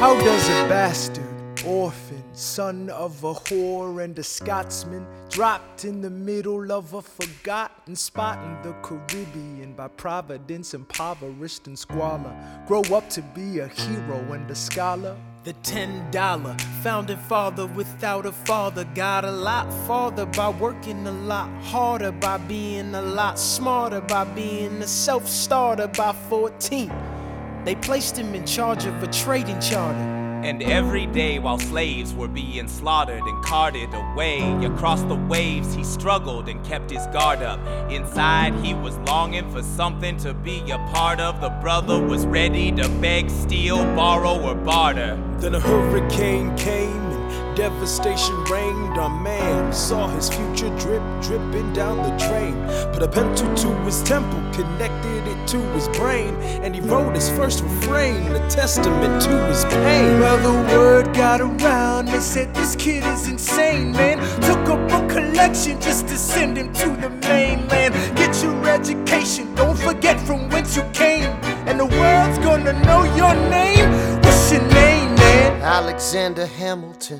How does a bastard, orphan, son of a whore and a Scotsman, dropped in the middle of a forgotten spot in the Caribbean, by providence impoverished and squalor, grow up to be a hero and a scholar? The $10 founding father without a father got a lot farther by working a lot harder, by being a lot smarter, by being a self-starter. By 14, they placed him in charge of a trading charter. And every day while slaves were being slaughtered and carted away across the waves, he struggled and kept his guard up. Inside he was longing for something to be a part of. The brother was ready to beg, steal, borrow, or barter. Then a hurricane came and devastation reigned. Our man saw his future dripping down the drain. Put a pencil to his temple, connected it to his brain, and he wrote his first refrain, a testament to his pain. Well, the word got around, they said this kid is insane, man. Took a book collection just to send him to the mainland. Get your education, don't forget from whence you came, and the world's gonna know your name. What's your name, man? Alexander Hamilton.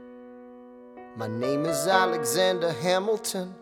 My name is Alexander Hamilton,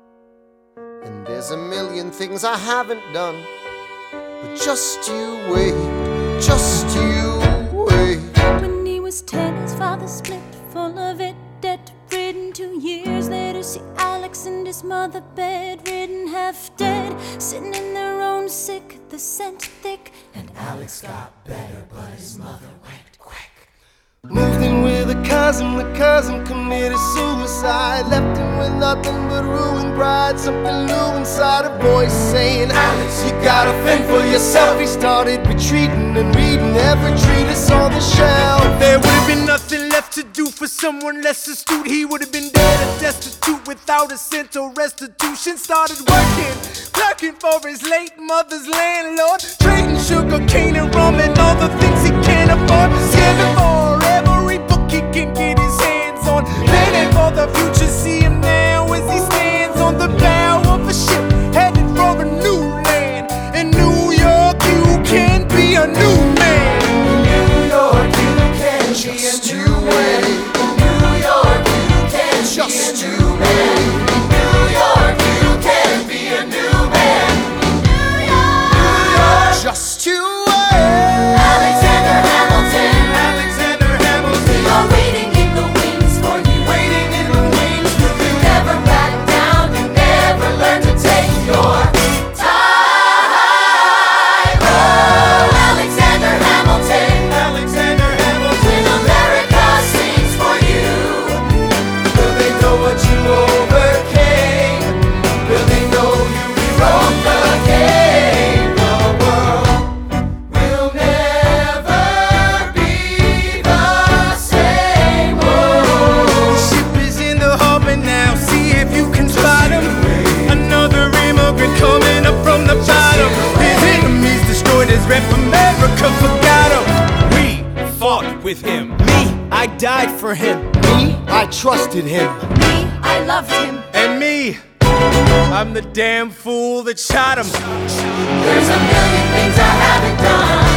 and there's a million things I haven't done, but just you wait, just you wait. When he was 10, his father split, full of it, debt-ridden. 2 years later, see Alex and his mother bedridden, half dead, sitting in their own sick, the scent thick. And Alex got better, but his mother went quick. Moved in with a cousin, the cousin committed suicide. Left him with nothing but ruined pride. Something new inside, a voice saying, Alex, you gotta fend for yourself. He started retreating and reading every treatise on the shelf. There would have been nothing left to do for someone less astute. He would have been dead and destitute without a cent or restitution. Started working, clerking for his late mother's landlord, trading sugar cane and rum and all the things he can't afford. Scamming for every book he can get his hands on, planning for the future. See him now as he stands on the bow of a ship, headed for a new land. In New York, you can be a new man. In New York, you can just be a new man. In New York, you can just be a new man. In New York, you can be a new man. In New York, just you wait. Alexander Hamilton, Alexander Hamilton, you're waiting in the wings for you. waiting in the wings for you. Never back down, you never learn to take your time. Oh, Alexander Hamilton, Alexander Hamilton, when America sings for you. Will they know what you overcame? Will they know you rewrote the game? The world will never be the same. the ship is in the harbor now. See if you can spot him. Another immigrant coming up from the bottom. His enemies destroyed his rep. America forgot him. We fought with him. Me, I died for him. Me, I trusted him. Me, I loved him. And me, I'm the damn fool that shot him. There's a million things I haven't done.